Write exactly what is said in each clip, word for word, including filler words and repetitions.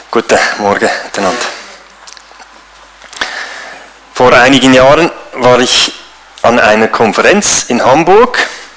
Guten Morgen miteinander. Vor einigen Jahren war ich an einer Konferenz in Hamburg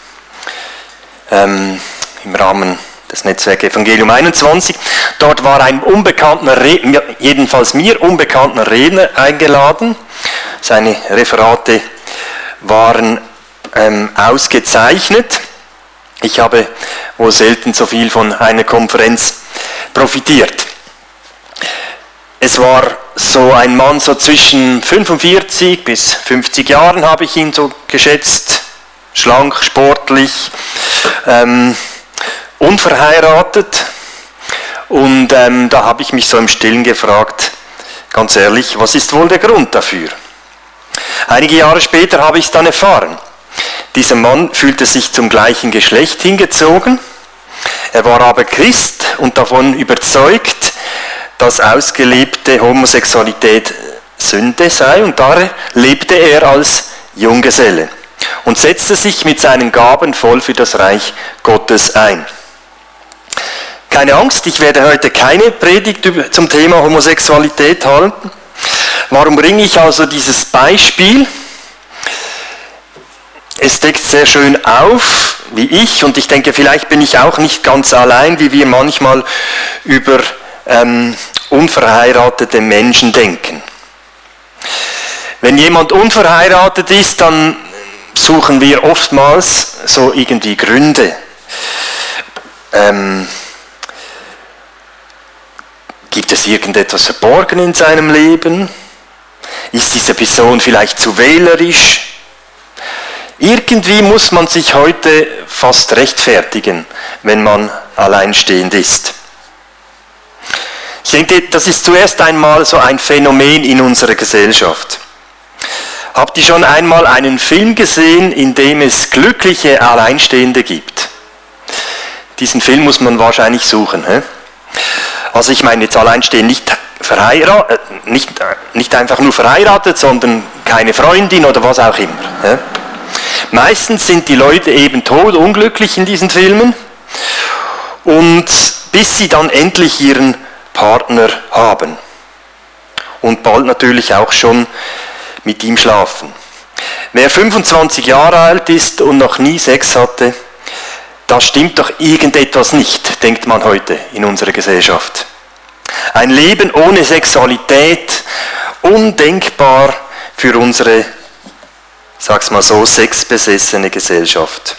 ähm, im Rahmen des Netzwerks Evangelium einundzwanzig. Dort war ein unbekannter, Redner, jedenfalls mir unbekannter Redner eingeladen. Seine Referate waren ähm, ausgezeichnet. Ich habe wohl selten so viel von einer Konferenz profitiert. Es war so ein Mann, so zwischen fünfundvierzig bis fünfzig Jahren habe ich ihn so geschätzt, schlank, sportlich, ähm, unverheiratet. Und ähm, da habe ich mich so im Stillen gefragt, ganz ehrlich, was ist wohl der Grund dafür? Einige Jahre später habe ich es dann erfahren. Dieser Mann fühlte sich zum gleichen Geschlecht hingezogen. Er war aber Christ und davon überzeugt, dass ausgelebte Homosexualität Sünde sei, und da lebte er als Junggeselle und setzte sich mit seinen Gaben voll für das Reich Gottes ein. Keine Angst, ich werde heute keine Predigt zum Thema Homosexualität halten. Warum bringe ich also dieses Beispiel? Es deckt sehr schön auf, wie ich, und ich denke, vielleicht bin ich auch nicht ganz allein, wie wir manchmal über ähm, unverheiratete Menschen denken. Wenn jemand unverheiratet ist, dann suchen wir oftmals so irgendwie Gründe. Ähm, gibt es irgendetwas verborgen in seinem Leben? Ist diese Person vielleicht zu wählerisch? Irgendwie muss man sich heute fast rechtfertigen, wenn man alleinstehend ist. Ich denke, das ist zuerst einmal so ein Phänomen in unserer Gesellschaft. Habt ihr schon einmal einen Film gesehen, in dem es glückliche Alleinstehende gibt? Diesen Film muss man wahrscheinlich suchen. He? Also ich meine jetzt alleinstehend nicht verheiratet, nicht, nicht einfach nur verheiratet, sondern keine Freundin oder was auch immer. He? Meistens sind die Leute eben todunglücklich in diesen Filmen, und bis sie dann endlich ihren Partner haben und bald natürlich auch schon mit ihm schlafen. Wer fünfundzwanzig Jahre alt ist und noch nie Sex hatte, da stimmt doch irgendetwas nicht, denkt man heute in unserer Gesellschaft. Ein Leben ohne Sexualität, undenkbar für unsere, sag's mal so, sexbesessene Gesellschaft.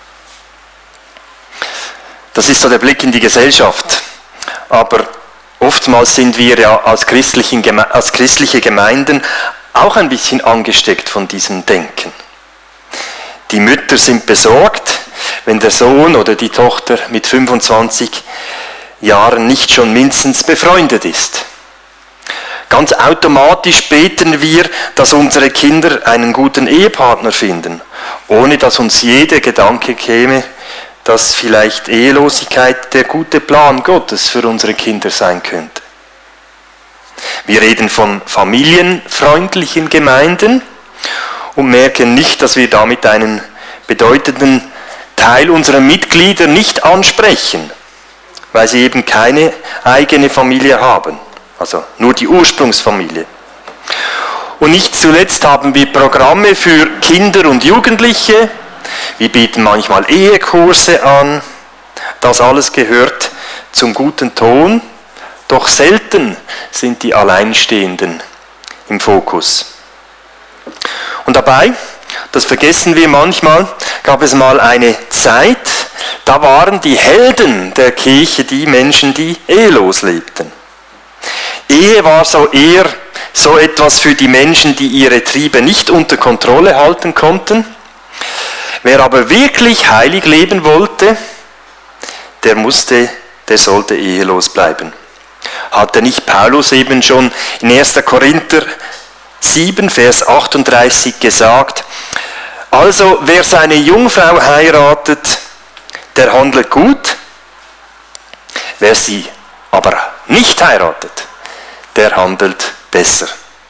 Das ist so der Blick in die Gesellschaft. Aber oftmals sind wir ja als, christlichen, als christliche Gemeinden auch ein bisschen angesteckt von diesem Denken. Die Mütter sind besorgt, wenn der Sohn oder die Tochter mit fünfundzwanzig Jahren nicht schon mindestens befreundet ist. Ganz automatisch beten wir, dass unsere Kinder einen guten Ehepartner finden, ohne dass uns jeder Gedanke käme, dass vielleicht Ehelosigkeit der gute Plan Gottes für unsere Kinder sein könnte. Wir reden von familienfreundlichen Gemeinden und merken nicht, dass wir damit einen bedeutenden Teil unserer Mitglieder nicht ansprechen, weil sie eben keine eigene Familie haben, also nur die Ursprungsfamilie. Und nicht zuletzt haben wir Programme für Kinder und Jugendliche. Wir bieten manchmal Ehekurse an. Das alles gehört zum guten Ton, doch selten sind die Alleinstehenden im Fokus. Und dabei, das vergessen wir manchmal, gab es mal eine Zeit, da waren die Helden der Kirche die Menschen, die ehelos lebten. Ehe war so eher so etwas für die Menschen, die ihre Triebe nicht unter Kontrolle halten konnten. Wer aber wirklich heilig leben wollte, der musste, der sollte ehelos bleiben. Hatte nicht Paulus eben schon in erster Korinther sieben, Vers achtunddreißig gesagt: Also wer seine Jungfrau heiratet, der handelt gut, wer sie aber nicht heiratet, der handelt besser.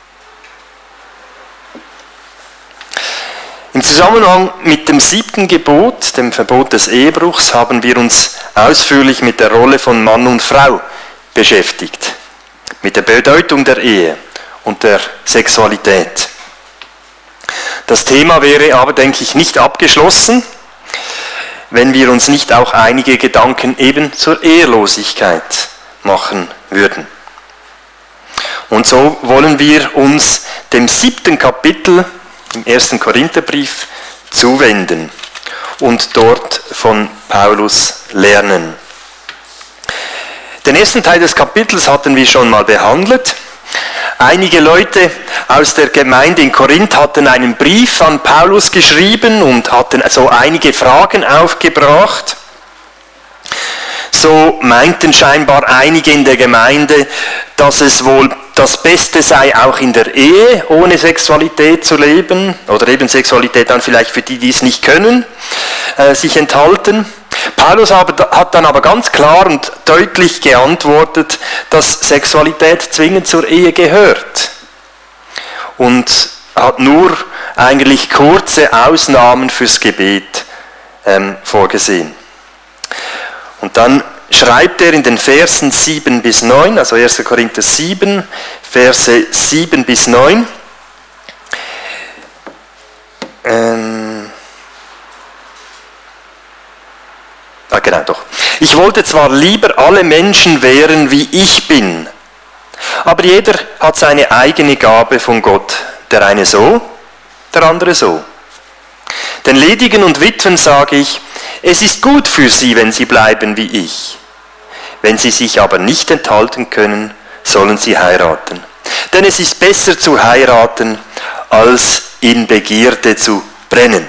Im Zusammenhang mit dem siebten Gebot, dem Verbot des Ehebruchs, haben wir uns ausführlich mit der Rolle von Mann und Frau beschäftigt mit der Bedeutung der Ehe und der Sexualität. Das Thema wäre aber, denke ich, nicht abgeschlossen, wenn wir uns nicht auch einige Gedanken eben zur Ehelosigkeit machen würden. Und so wollen wir uns dem siebten Kapitel im ersten Korintherbrief zuwenden und dort von Paulus lernen. Den ersten Teil des Kapitels hatten wir schon mal behandelt. Einige Leute aus der Gemeinde in Korinth hatten einen Brief an Paulus geschrieben und hatten so einige Fragen aufgebracht. So meinten scheinbar einige in der Gemeinde, dass es wohl das Beste sei, auch in der Ehe ohne Sexualität zu leben, oder eben Sexualität dann vielleicht für die, die es nicht können, äh, sich enthalten. Paulus hat dann aber ganz klar und deutlich geantwortet, dass Sexualität zwingend zur Ehe gehört und hat nur eigentlich kurze Ausnahmen fürs Gebet ähm, vorgesehen. Und dann schreibt er in den Versen sieben bis neun, also erster Korinther sieben, Verse sieben bis neun, ähm, Ah, genau, doch. Ich wollte zwar lieber alle Menschen wären, wie ich bin, aber jeder hat seine eigene Gabe von Gott. Der eine so, der andere so. Den Ledigen und Witwen sage ich, es ist gut für sie, wenn sie bleiben wie ich. Wenn sie sich aber nicht enthalten können, sollen sie heiraten. Denn es ist besser zu heiraten, als in Begierde zu brennen.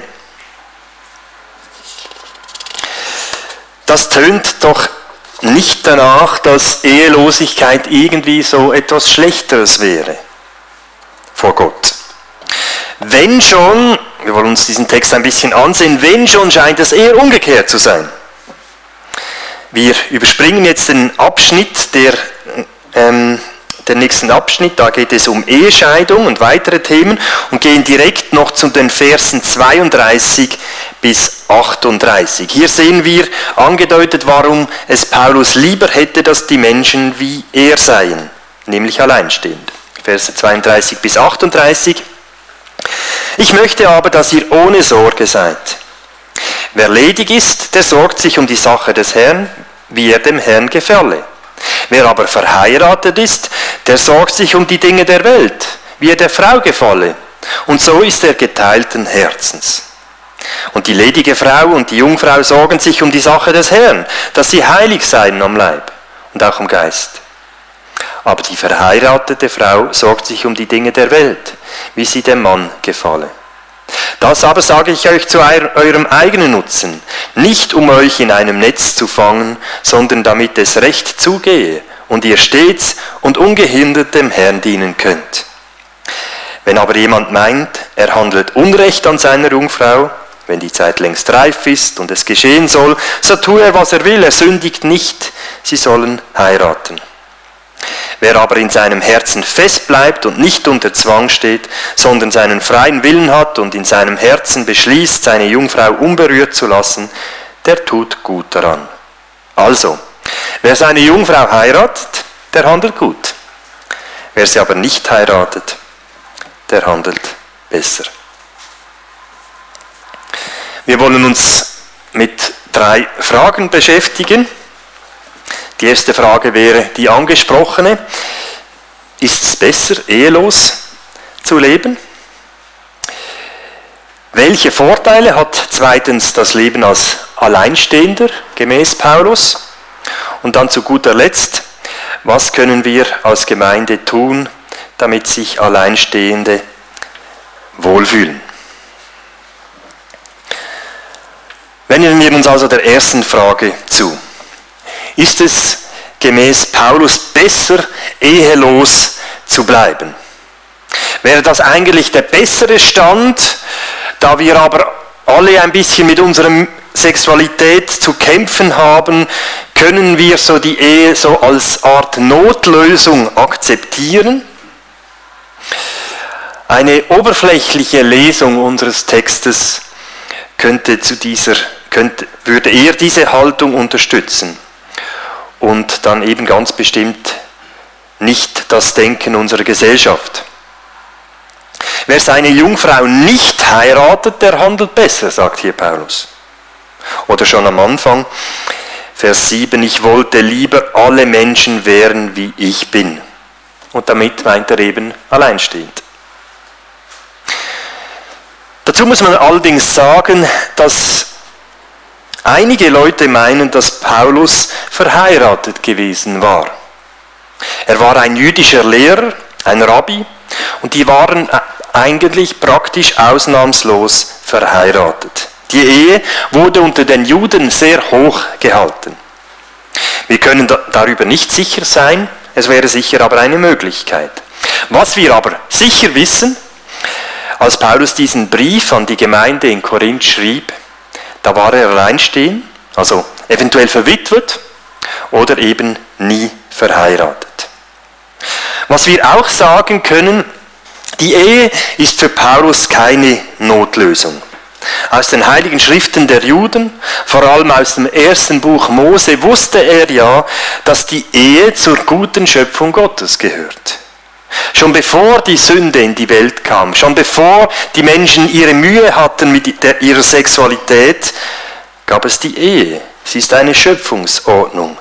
Das tönt doch nicht danach, dass Ehelosigkeit irgendwie so etwas Schlechteres wäre vor Gott. Wenn schon, wir wollen uns diesen Text ein bisschen ansehen, wenn schon scheint es eher umgekehrt zu sein. Wir überspringen jetzt den Abschnitt, der, ähm, den nächsten Abschnitt, da geht es um Ehescheidung und weitere Themen und gehen direkt noch zu den Versen zweiunddreißig bis achtunddreißig. Hier sehen wir angedeutet, warum es Paulus lieber hätte, dass die Menschen wie er seien, nämlich alleinstehend. Verse zweiunddreißig bis achtunddreißig. Ich möchte aber, dass ihr ohne Sorge seid. Wer ledig ist, der sorgt sich um die Sache des Herrn, wie er dem Herrn gefalle. Wer aber verheiratet ist, der sorgt sich um die Dinge der Welt, wie er der Frau gefalle. Und so ist er geteilten Herzens. Und die ledige Frau und die Jungfrau sorgen sich um die Sache des Herrn, dass sie heilig seien am Leib und auch am Geist. Aber die verheiratete Frau sorgt sich um die Dinge der Welt, wie sie dem Mann gefalle. Das aber sage ich euch zu eurem eigenen Nutzen, nicht um euch in einem Netz zu fangen, sondern damit es recht zugehe und ihr stets und ungehindert dem Herrn dienen könnt. Wenn aber jemand meint, er handelt Unrecht an seiner Jungfrau, wenn die Zeit längst reif ist und es geschehen soll, so tue er, was er will, er sündigt nicht, sie sollen heiraten. Wer aber in seinem Herzen fest bleibt und nicht unter Zwang steht, sondern seinen freien Willen hat und in seinem Herzen beschließt, seine Jungfrau unberührt zu lassen, der tut gut daran. Also, wer seine Jungfrau heiratet, der handelt gut. Wer sie aber nicht heiratet, der handelt besser. Wir wollen uns mit drei Fragen beschäftigen. Die erste Frage wäre die angesprochene. Ist es besser, ehelos zu leben? Welche Vorteile hat zweitens das Leben als Alleinstehender, gemäß Paulus? Und dann zu guter Letzt, was können wir als Gemeinde tun, damit sich Alleinstehende wohlfühlen? Wenden wir uns also der ersten Frage zu. Ist es gemäß Paulus besser, ehelos zu bleiben? Wäre das eigentlich der bessere Stand, da wir aber alle ein bisschen mit unserer Sexualität zu kämpfen haben, können wir so die Ehe so als Art Notlösung akzeptieren? Eine oberflächliche Lesung unseres Textes könnte zu dieser, könnte, würde eher diese Haltung unterstützen und dann eben ganz bestimmt nicht das Denken unserer Gesellschaft. Wer seine Jungfrau nicht heiratet, der handelt besser, sagt hier Paulus. Oder schon am Anfang, Vers sieben, ich wollte lieber alle Menschen wären, wie ich bin. Und damit meint er eben alleinstehend. Dazu muss man allerdings sagen, dass einige Leute meinen, dass Paulus verheiratet gewesen war. Er war ein jüdischer Lehrer, ein Rabbi, und die waren eigentlich praktisch ausnahmslos verheiratet. Die Ehe wurde unter den Juden sehr hoch gehalten. Wir können da, darüber nicht sicher sein, es wäre sicher aber eine Möglichkeit. Was wir aber sicher wissen, als Paulus diesen Brief an die Gemeinde in Korinth schrieb, da war er alleinstehend, also eventuell verwitwet oder eben nie verheiratet. Was wir auch sagen können, die Ehe ist für Paulus keine Notlösung. Aus den heiligen Schriften der Juden, vor allem aus dem ersten Buch Mose, wusste er ja, dass die Ehe zur guten Schöpfung Gottes gehört. Schon bevor die Sünde in die Welt kam, schon bevor die Menschen ihre Mühe hatten mit der, ihrer Sexualität, gab es die Ehe. Sie ist eine Schöpfungsordnung,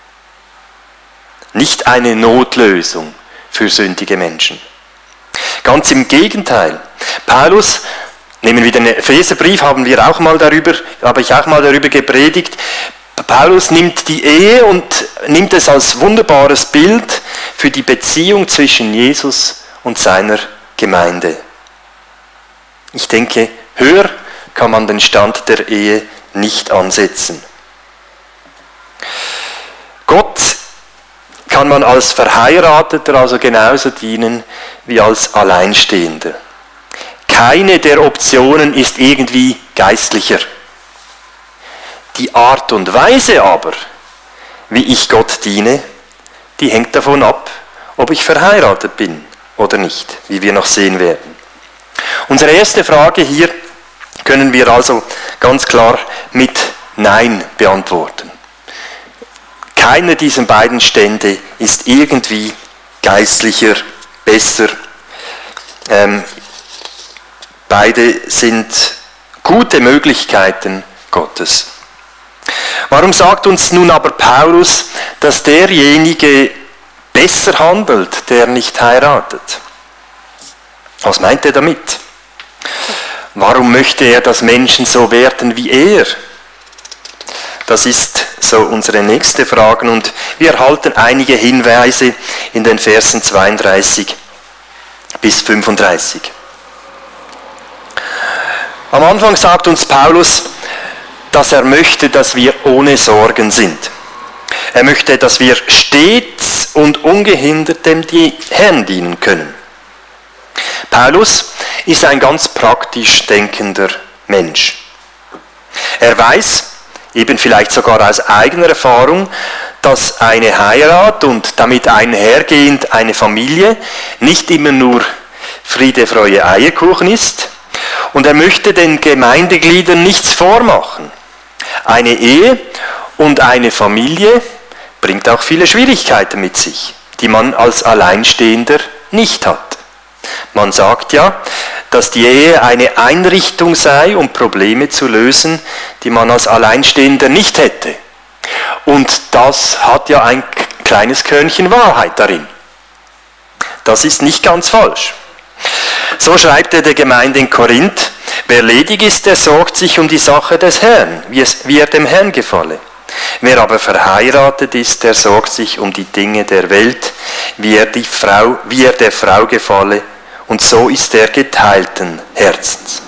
nicht eine Notlösung für sündige Menschen. Ganz im Gegenteil. Paulus, nehmen wir den Epheserbrief, haben wir auch mal darüber, habe ich auch mal darüber gepredigt. Paulus nimmt die Ehe und nimmt es als wunderbares Bild für die Beziehung zwischen Jesus und seiner Gemeinde. Ich denke, höher kann man den Stand der Ehe nicht ansetzen. Gott kann man als Verheirateter also genauso dienen wie als Alleinstehender. Keine der Optionen ist irgendwie geistlicher. Die Art und Weise aber, wie ich Gott diene, die hängt davon ab, ob ich verheiratet bin oder nicht, wie wir noch sehen werden. Unsere erste Frage hier können wir also ganz klar mit Nein beantworten. Keiner dieser beiden Stände ist irgendwie geistlicher, besser. Ähm, beide sind gute Möglichkeiten Gottes. Warum sagt uns nun aber Paulus, dass derjenige besser handelt, der nicht heiratet? Was meint er damit? Warum möchte er, dass Menschen so werden wie er? Das ist so unsere nächste Frage und wir erhalten einige Hinweise in den Versen zweiunddreißig bis fünfunddreißig. Am Anfang sagt uns Paulus, dass er möchte, dass wir ohne Sorgen sind. Er möchte, dass wir stets und ungehindert dem Herrn dienen können. Paulus ist ein ganz praktisch denkender Mensch. Er weiß, eben vielleicht sogar aus eigener Erfahrung, dass eine Heirat und damit einhergehend eine Familie nicht immer nur Friede, Freude, Eierkuchen ist. Und er möchte den Gemeindegliedern nichts vormachen. Eine Ehe und eine Familie bringt auch viele Schwierigkeiten mit sich, die man als Alleinstehender nicht hat. Man sagt ja, dass die Ehe eine Einrichtung sei, um Probleme zu lösen, die man als Alleinstehender nicht hätte. Und das hat ja ein kleines Körnchen Wahrheit darin. Das ist nicht ganz falsch. So schreibt er der Gemeinde in Korinth, wer ledig ist, der sorgt sich um die Sache des Herrn, wie, es, wie er dem Herrn gefalle. Wer aber verheiratet ist, der sorgt sich um die Dinge der Welt, wie er, die Frau, wie er der Frau gefalle, und so ist er geteilten Herzens.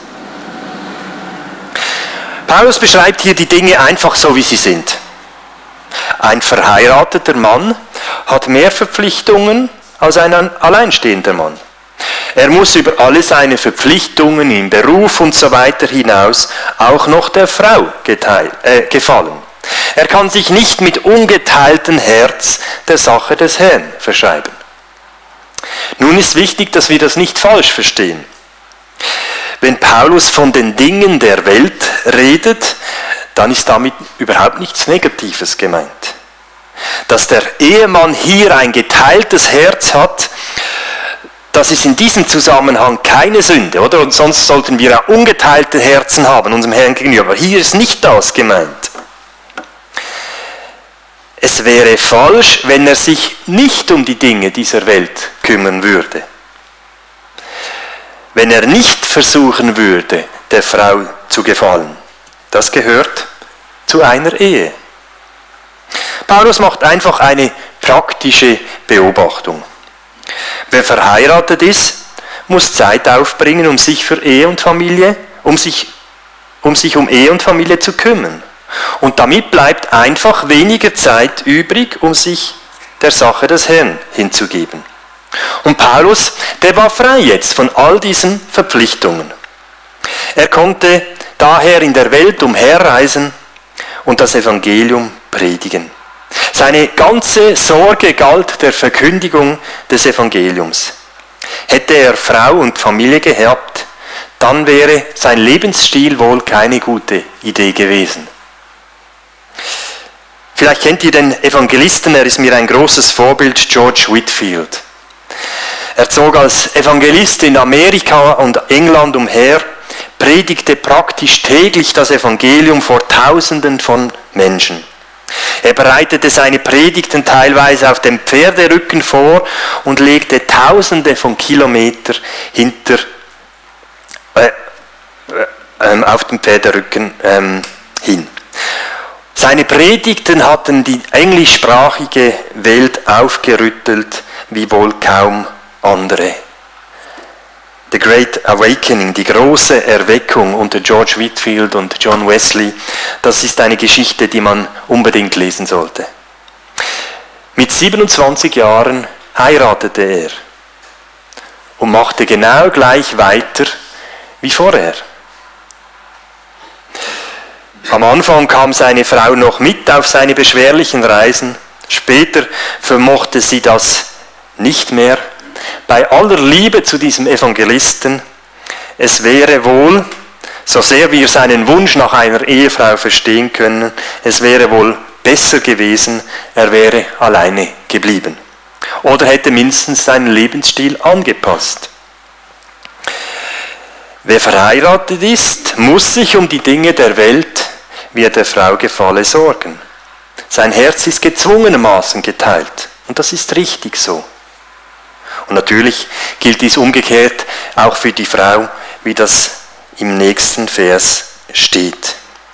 Paulus beschreibt hier die Dinge einfach so, wie sie sind. Ein verheirateter Mann hat mehr Verpflichtungen als ein alleinstehender Mann. Er muss über alle seine Verpflichtungen im Beruf und so weiter hinaus auch noch der Frau geteil, äh, gefallen. Er kann sich nicht mit ungeteiltem Herz der Sache des Herrn verschreiben. Nun ist wichtig, dass wir das nicht falsch verstehen. Wenn Paulus von den Dingen der Welt redet, dann ist damit überhaupt nichts Negatives gemeint. Dass der Ehemann hier ein geteiltes Herz hat, das ist in diesem Zusammenhang keine Sünde, oder? Und sonst sollten wir ja ungeteilte Herzen haben, unserem Herrn gegenüber. Aber hier ist nicht das gemeint. Es wäre falsch, wenn er sich nicht um die Dinge dieser Welt kümmern würde. Wenn er nicht versuchen würde, der Frau zu gefallen. Das gehört zu einer Ehe. Paulus macht einfach eine praktische Beobachtung. Wer verheiratet ist, muss Zeit aufbringen, um sich für Ehe und Familie, um sich, um sich um Ehe und Familie zu kümmern. Und damit bleibt einfach weniger Zeit übrig, um sich der Sache des Herrn hinzugeben. Und Paulus, der war frei jetzt von all diesen Verpflichtungen. Er konnte daher in der Welt umherreisen und das Evangelium predigen. Seine ganze Sorge galt der Verkündigung des Evangeliums. Hätte er Frau und Familie gehabt, dann wäre sein Lebensstil wohl keine gute Idee gewesen. Vielleicht kennt ihr den Evangelisten, er ist mir ein großes Vorbild, George Whitefield. Er zog als Evangelist in Amerika und England umher, predigte praktisch täglich das Evangelium vor Tausenden von Menschen. Er bereitete seine Predigten teilweise auf dem Pferderücken vor und legte Tausende von Kilometern hinter, äh, äh, auf dem Pferderücken ähm, hin. Seine Predigten hatten die englischsprachige Welt aufgerüttelt wie wohl kaum andere. The Great Awakening, die große Erweckung unter George Whitefield und John Wesley, das ist eine Geschichte, die man unbedingt lesen sollte. Mit siebenundzwanzig Jahren heiratete er und machte genau gleich weiter wie vorher. Am Anfang kam seine Frau noch mit auf seine beschwerlichen Reisen, später vermochte sie das nicht mehr. Bei aller Liebe zu diesem Evangelisten, es wäre wohl, so sehr wir seinen Wunsch nach einer Ehefrau verstehen können, es wäre wohl besser gewesen, er wäre alleine geblieben. Oder hätte mindestens seinen Lebensstil angepasst. Wer verheiratet ist, muss sich um die Dinge der Welt, wie er der Frau gefalle, sorgen. Sein Herz ist gezwungenermaßen geteilt. Und das ist richtig so. Und natürlich gilt dies umgekehrt auch für die Frau, wie das im nächsten Vers steht.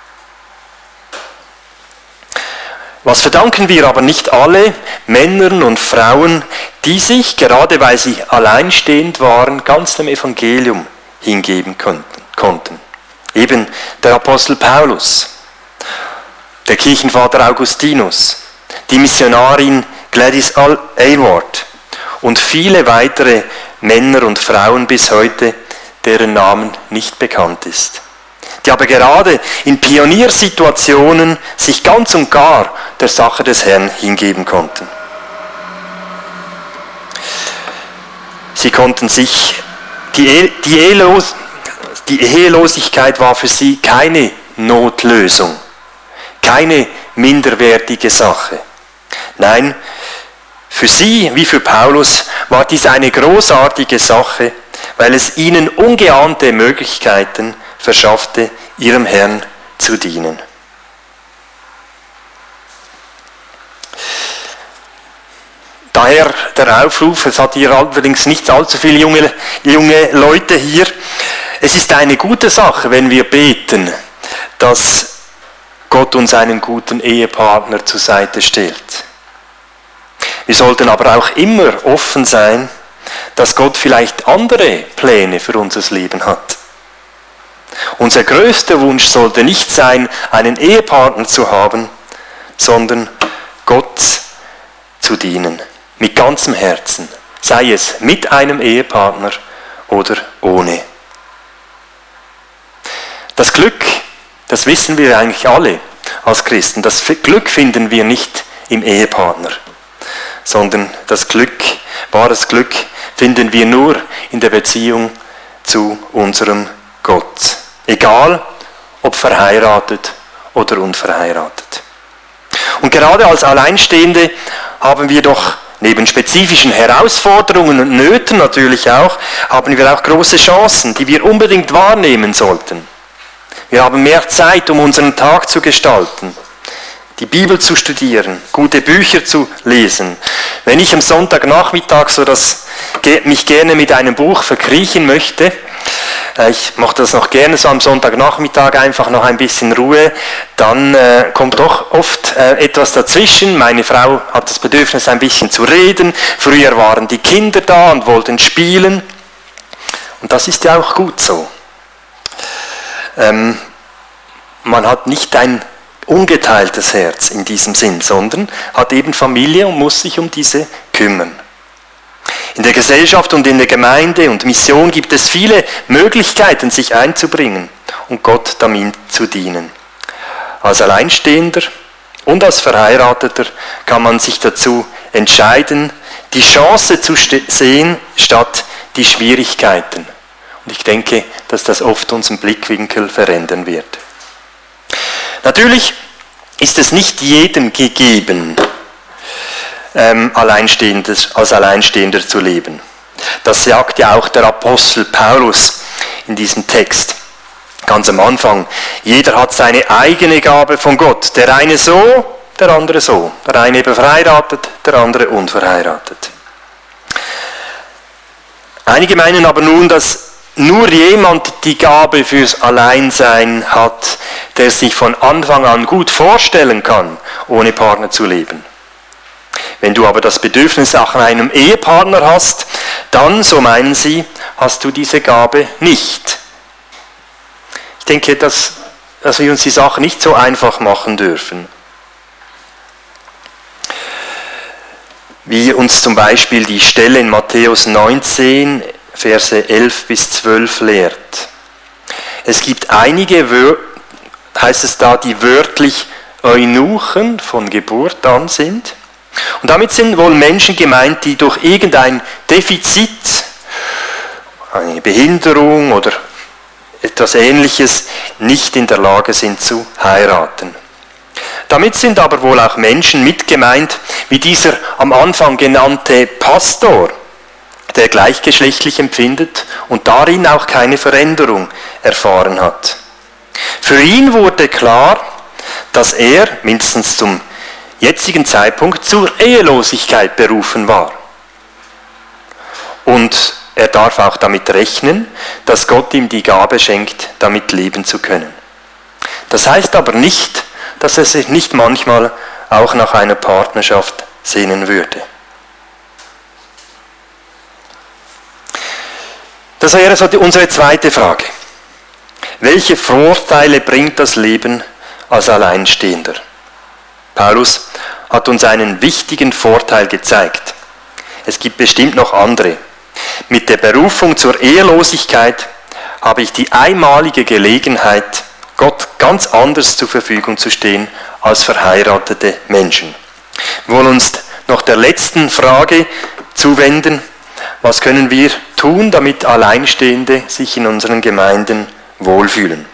Was verdanken wir aber nicht alle Männern und Frauen, die sich, gerade weil sie alleinstehend waren, ganz dem Evangelium hingeben konnten. Eben der Apostel Paulus, der Kirchenvater Augustinus, die Missionarin Gladys Aylward und viele weitere Männer und Frauen bis heute, deren Namen nicht bekannt ist. Die aber gerade in Pioniersituationen sich ganz und gar der Sache des Herrn hingeben konnten. Sie konnten sich, die, Ehe, die, Ehelos, die Ehelosigkeit war für sie keine Notlösung, keine minderwertige Sache. Nein, für sie wie für Paulus war dies eine großartige Sache, weil es ihnen ungeahnte Möglichkeiten verschaffte, ihrem Herrn zu dienen. Daher der Aufruf, es hat hier allerdings nicht allzu viele junge, junge Leute hier. Es ist eine gute Sache, wenn wir beten, dass Gott uns einen guten Ehepartner zur Seite stellt. Wir sollten aber auch immer offen sein, dass Gott vielleicht andere Pläne für unser Leben hat. Unser größter Wunsch sollte nicht sein, einen Ehepartner zu haben, sondern Gott zu dienen. Mit ganzem Herzen. Sei es mit einem Ehepartner oder ohne. Das Glück, das wissen wir eigentlich alle als Christen, das Glück finden wir nicht im Ehepartner, sondern das Glück, wahres Glück, finden wir nur in der Beziehung zu unserem Gott. Egal, ob verheiratet oder unverheiratet. Und gerade als Alleinstehende haben wir doch neben spezifischen Herausforderungen und Nöten natürlich auch, haben wir auch große Chancen, die wir unbedingt wahrnehmen sollten. Wir haben mehr Zeit, um unseren Tag zu gestalten, die Bibel zu studieren, gute Bücher zu lesen. Wenn ich am Sonntagnachmittag so das, mich gerne mit einem Buch verkriechen möchte, ich mache das noch gerne so am Sonntagnachmittag, einfach noch ein bisschen Ruhe, dann äh, kommt doch oft äh, etwas dazwischen. Meine Frau hat das Bedürfnis, ein bisschen zu reden. Früher waren die Kinder da und wollten spielen. Und das ist ja auch gut so. Ähm, man hat nicht ein ungeteiltes Herz in diesem Sinn, sondern hat eben Familie und muss sich um diese kümmern. In der Gesellschaft und in der Gemeinde und Mission gibt es viele Möglichkeiten, sich einzubringen und Gott damit zu dienen. Als Alleinstehender und als Verheirateter kann man sich dazu entscheiden, die Chance zu sehen statt die Schwierigkeiten. Und ich denke, dass das oft unseren Blickwinkel verändern wird. Natürlich ist es nicht jedem gegeben, Ähm, Alleinstehender, als Alleinstehender zu leben. Das sagt ja auch der Apostel Paulus in diesem Text, ganz am Anfang. Jeder hat seine eigene Gabe von Gott. Der eine so, der andere so. Der eine verheiratet, der andere unverheiratet. Einige meinen aber nun, dass nur jemand die Gabe fürs Alleinsein hat, der sich von Anfang an gut vorstellen kann, ohne Partner zu leben. Wenn du aber das Bedürfnis nach einem Ehepartner hast, dann, so meinen sie, hast du diese Gabe nicht. Ich denke, dass, dass wir uns die Sache nicht so einfach machen dürfen. Wie uns zum Beispiel die Stelle in Matthäus neunzehn, Verse elf bis zwölf lehrt. Es gibt einige, heißt es da, die wörtlich Eunuchen von Geburt an sind. Und damit sind wohl Menschen gemeint, die durch irgendein Defizit, eine Behinderung oder etwas Ähnliches nicht in der Lage sind zu heiraten. Damit sind aber wohl auch Menschen mit gemeint, wie dieser am Anfang genannte Pastor, der gleichgeschlechtlich empfindet und darin auch keine Veränderung erfahren hat. Für ihn wurde klar, dass er mindestens zum jetzigen Zeitpunkt zur Ehelosigkeit berufen war. Und er darf auch damit rechnen, dass Gott ihm die Gabe schenkt, damit leben zu können. Das heißt aber nicht, dass er sich nicht manchmal auch nach einer Partnerschaft sehnen würde. Das wäre so die, unsere zweite Frage. Welche Vorteile bringt das Leben als Alleinstehender? Paulus hat uns einen wichtigen Vorteil gezeigt. Es gibt bestimmt noch andere. Mit der Berufung zur Ehelosigkeit habe ich die einmalige Gelegenheit, Gott ganz anders zur Verfügung zu stehen als verheiratete Menschen. Wir wollen uns noch der letzten Frage zuwenden. Was können wir tun, damit Alleinstehende sich in unseren Gemeinden wohlfühlen?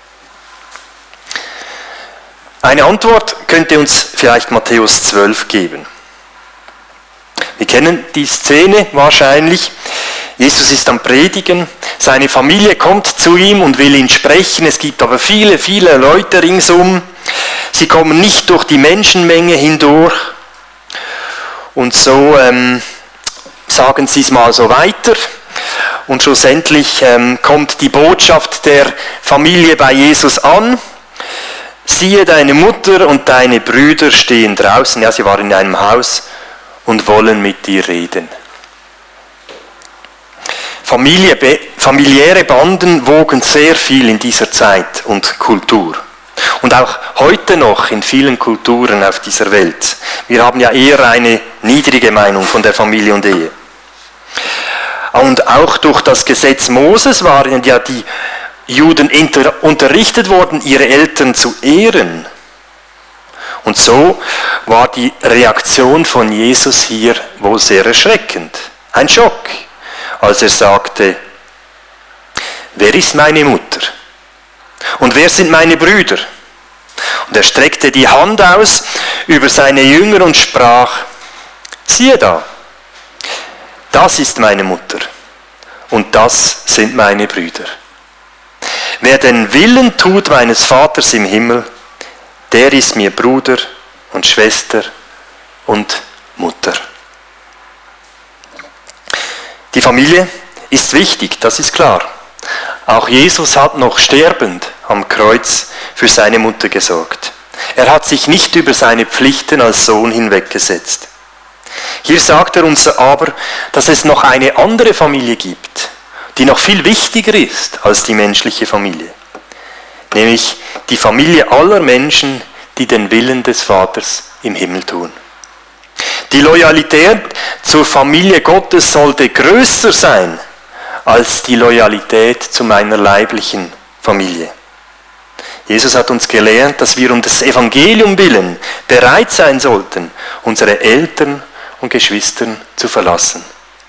Eine Antwort könnte uns vielleicht Matthäus zwölf geben. Wir kennen die Szene wahrscheinlich. Jesus ist am Predigen, seine Familie kommt zu ihm und will ihn sprechen. Es gibt aber viele, viele Leute ringsum. Sie kommen nicht durch die Menschenmenge hindurch. Und so ähm, sagen sie es mal so weiter. Und schlussendlich ähm, kommt die Botschaft der Familie bei Jesus an. Siehe, deine Mutter und deine Brüder stehen draußen, ja, sie waren in einem Haus und wollen mit dir reden. Familie, familiäre Banden wogen sehr viel in dieser Zeit und Kultur. Und auch heute noch in vielen Kulturen auf dieser Welt. Wir haben ja eher eine niedrige Meinung von der Familie und Ehe. Und auch durch das Gesetz Moses waren ja die Juden unterrichtet worden, ihre Eltern zu ehren. Und so war die Reaktion von Jesus hier wohl sehr erschreckend. Ein Schock, als er sagte, wer ist meine Mutter? Und wer sind meine Brüder? Und Und er streckte die Hand aus über seine Jünger und sprach, siehe da, das ist meine Mutter und das sind meine Brüder. Wer den Willen tut meines Vaters im Himmel, der ist mir Bruder und Schwester und Mutter. Die Familie ist wichtig, das ist klar. Auch Jesus hat noch sterbend am Kreuz für seine Mutter gesorgt. Er hat sich nicht über seine Pflichten als Sohn hinweggesetzt. Hier sagt er uns aber, dass es noch eine andere Familie gibt, die noch viel wichtiger ist als die menschliche Familie. Nämlich die Familie aller Menschen, die den Willen des Vaters im Himmel tun. Die Loyalität zur Familie Gottes sollte größer sein als die Loyalität zu meiner leiblichen Familie. Jesus hat uns gelehrt, dass wir um des Evangelium willen bereit sein sollten, unsere Eltern und Geschwistern zu verlassen.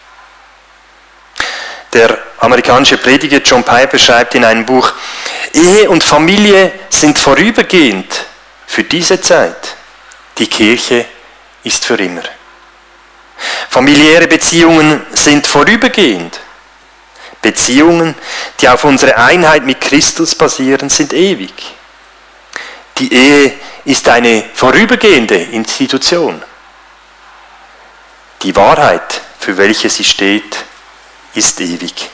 Der amerikanische Prediger John Piper schreibt in einem Buch, Ehe und Familie sind vorübergehend für diese Zeit. Die Kirche ist für immer. Familiäre Beziehungen sind vorübergehend. Beziehungen, die auf unsere Einheit mit Christus basieren, sind ewig. Die Ehe ist eine vorübergehende Institution. Die Wahrheit, für welche sie steht, ist ewig.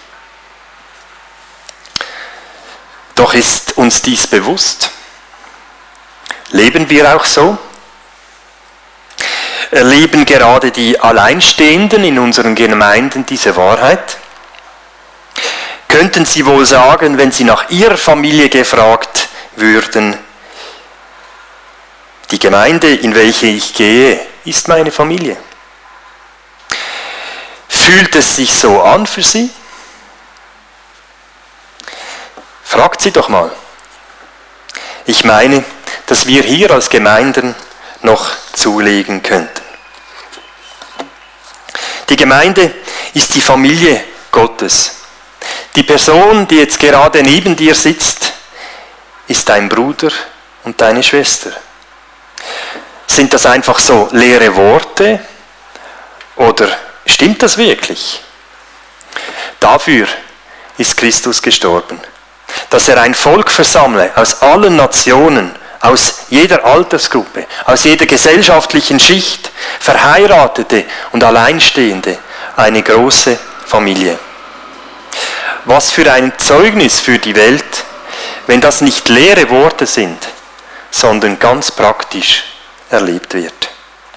Doch ist uns dies bewusst? Leben wir auch so? Erleben gerade die Alleinstehenden in unseren Gemeinden diese Wahrheit? Könnten sie wohl sagen, wenn sie nach ihrer Familie gefragt würden, die Gemeinde, in welche ich gehe, ist meine Familie? Fühlt es sich so an für sie? Fragt sie doch mal. Ich meine, dass wir hier als Gemeinden noch zulegen könnten. Die Gemeinde ist die Familie Gottes. Die Person, die jetzt gerade neben dir sitzt, ist dein Bruder und deine Schwester. Sind das einfach so leere Worte oder stimmt das wirklich? Dafür ist Christus gestorben, dass er ein Volk versammle aus allen Nationen, aus jeder Altersgruppe, aus jeder gesellschaftlichen Schicht, Verheiratete und Alleinstehende, eine große Familie. Was für ein Zeugnis für die Welt, wenn das nicht leere Worte sind, sondern ganz praktisch erlebt wird.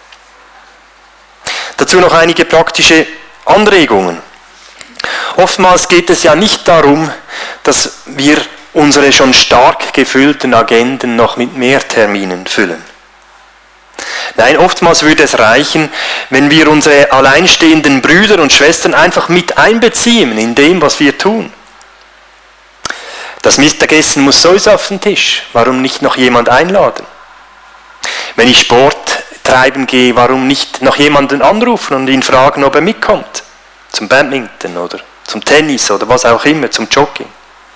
Dazu noch einige praktische Anregungen. Oftmals geht es ja nicht darum, dass wir unsere schon stark gefüllten Agenden noch mit mehr Terminen füllen. Nein, oftmals würde es reichen, wenn wir unsere alleinstehenden Brüder und Schwestern einfach mit einbeziehen in dem, was wir tun. Das Mittagessen muss sowieso auf den Tisch. Warum nicht noch jemand einladen? Wenn ich Sport treiben gehe, warum nicht noch jemanden anrufen und ihn fragen, ob er mitkommt? Zum Badminton oder zum Tennis oder was auch immer, zum Jogging.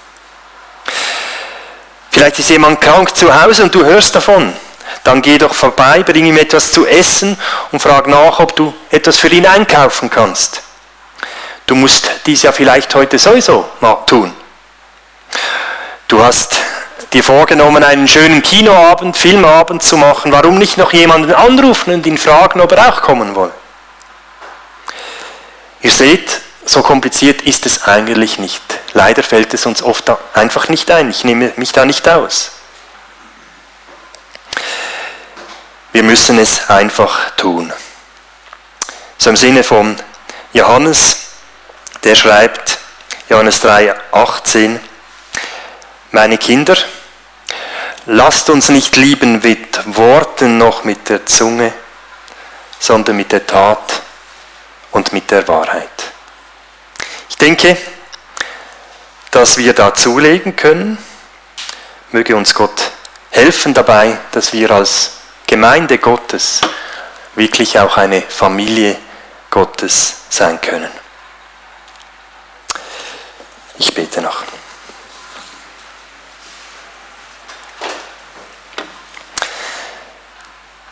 Vielleicht ist jemand krank zu Hause und du hörst davon. Dann geh doch vorbei, bring ihm etwas zu essen und frag nach, ob du etwas für ihn einkaufen kannst. Du musst dies ja vielleicht heute sowieso mal tun. Du hast dir vorgenommen, einen schönen Kinoabend, Filmabend zu machen. Warum nicht noch jemanden anrufen und ihn fragen, ob er auch kommen will? Ihr seht, so kompliziert ist es eigentlich nicht. Leider fällt es uns oft einfach nicht ein. Ich nehme mich da nicht aus. Wir müssen es einfach tun. So im Sinne von Johannes, der schreibt, Johannes drei, achtzehn, meine Kinder, lasst uns nicht lieben mit Worten noch mit der Zunge, sondern mit der Tat und mit der Wahrheit. Ich denke, dass wir da zulegen können. Möge uns Gott helfen dabei, dass wir als Gemeinde Gottes wirklich auch eine Familie Gottes sein können. Ich bete noch.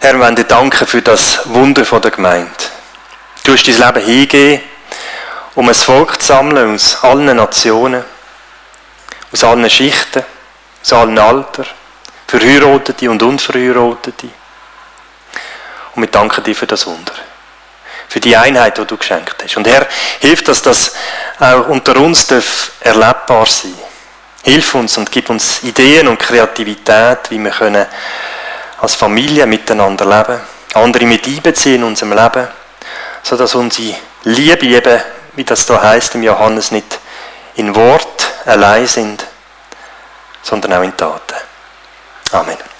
Herr, wir wollen dir danken für das Wunder von der Gemeinde. Du hast dein Leben hingegeben, um ein Volk zu sammeln aus allen Nationen, aus allen Schichten, aus allen Altern, Verheiratete und Unverheiratete. Und wir danken dir für das Wunder, für die Einheit, die du geschenkt hast. Und Herr, hilf, dass das auch unter uns erlebbar sein darf. Hilf uns und gib uns Ideen und Kreativität, wie wir können als Familie miteinander leben, andere mit einbeziehen in unserem Leben, sodass unsere Liebe eben, wie das da heißt im Johannes, nicht in Wort allein sind, sondern auch in Taten. Amen.